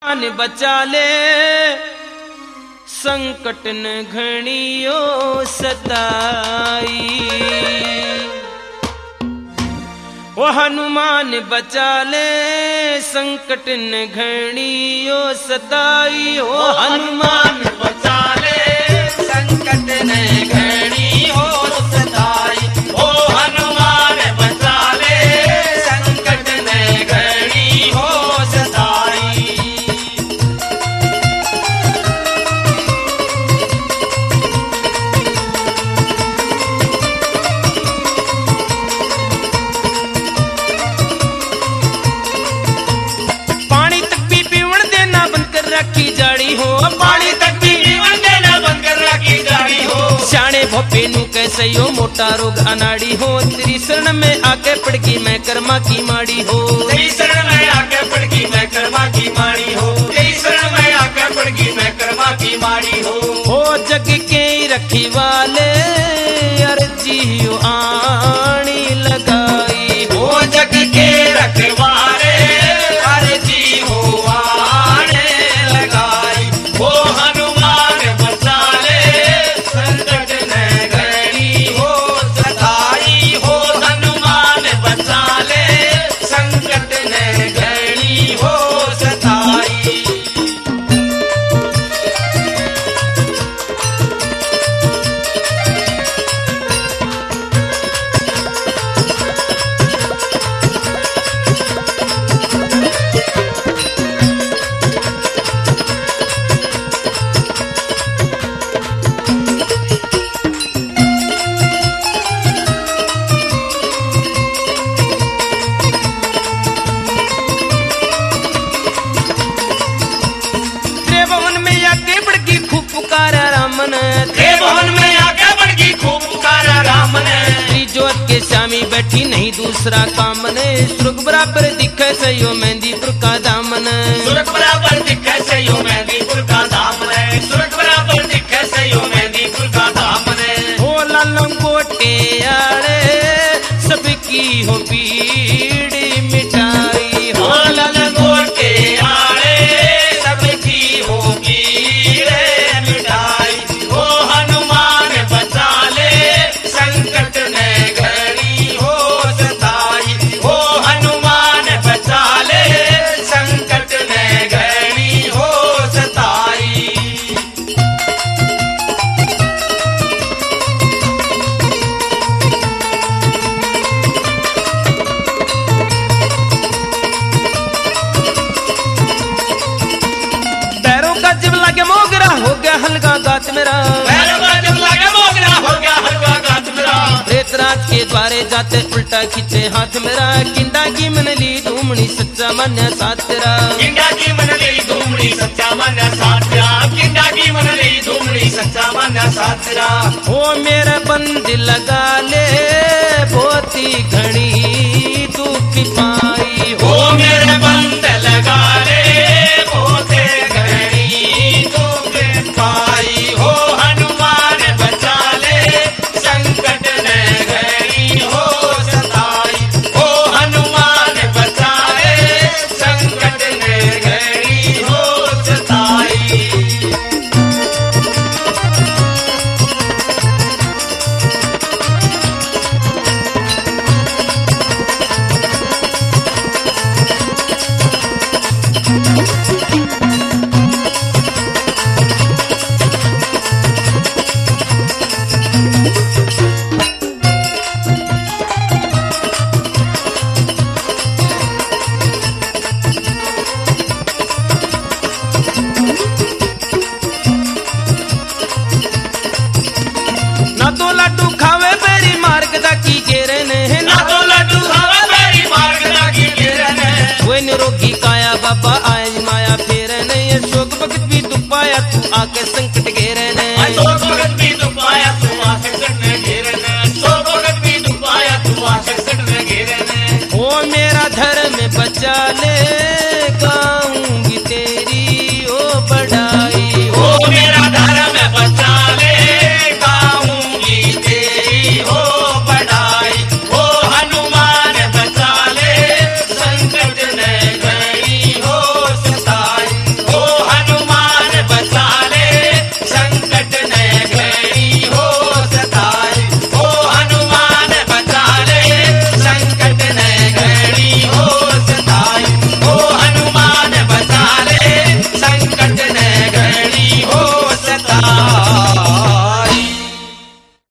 ने बचा ले संकट न घड़ियो सताई। ओ हनुमान बचा ले संकट न घड़ियो सताई। ओ हनुमान बचा ले संकट न घड़ियो सताई। ओ हनुमान बचा ले संकट न घड़ियो सताई। पानी तक भी पीवन देना बंद कर रखी जाड़ी हो। पानी तक भी पीवन देना बंद कर रखी जाड़ी हो। शाणे भोपे नु कैसे यो मोटा रोग अनाड़ी हो। तेरी शरण में आके पड़गी मैं कर्मा की माड़ी हो। तेरी शरण में आके पड़गी मैं कर्मा की माड़ी हो। तेरी शरण में आके पड़गी मैं कर्मा की माड़ी हो। हो जग के रखी वाले अर्जी आनी लगाई। हो जग के रखवारे अर्जी हो आने लगाई। हो हनुमान बचा ले संकट न घड़ी हो सताई। हो हनुमान बचा ले संकट न घड़ी हो सताई। त्रिभुवन में आके बड़गी खूब पुकारा रामन। त्रिभुवन में आके बड़गी खूब पुकारा राम ने। त्रिजोत के स्वामी बैठी नहीं दूसरा काम ने। सुर्ग बराबर दिखे से यो मेहंदीपुर का दामन। सुरख बराबर दिखे से यो मेहंदीपुर का धाम ने। सुरख बराबर दिखे से यो मेहंदीपुर का धाम ने। हो लालों गोटे आड़े सबकी हो पीड़ी मिटाई। हो ललगोटे आड़े सबकी हो पीड़े मिटाई। हो हनुमान बचा ले संकट न घड़ी हो सताई। हो हनुमान बचा ले संकट न घड़ी हो सताई। पैरों का जब लगे मोगरा हो गया हल्का गात मेरा। पैरों का जब लगे मोगरा हो गया हल्का गात मेरा। रेत रात के द्वारे जाते उल्टा खींचे हाथ मेरा। किंडा की मन ली धूमनी सच्चा मान्या साथ तेरा। किंडा की मन ली धूमड़ी सच्चा मन साथ तेरा। किंडा की मन ली धूमड़ी सच्चा मन साथ तेरा। हो मेरा बंद लगा ले बोती घड़ी तू की पाई। हो मेरे बंद लगा ले पोते घड़ी तू के पाई। हो हनुमान बचा ले संकट न घड़ी हो सताई। हो हनुमान बचा ले संकट न घड़ी हो सताई। ना तो लड्डू खावे बेरी मार्ग दा की घेरे ने। ना तो लड्डू खावा मेरी मार्ग लागी घेरन। कोई निरोगी काया बाबा आए माया फेरे ने। ये शोक भगत भी तू पाया तू आके संकट घेरे ने। सो भगत भी तू पाया तू आके संकट घेरन। सो भगत भी तू पाया तू आके संकट घेरन। ओ मेरा धर्म बचा ले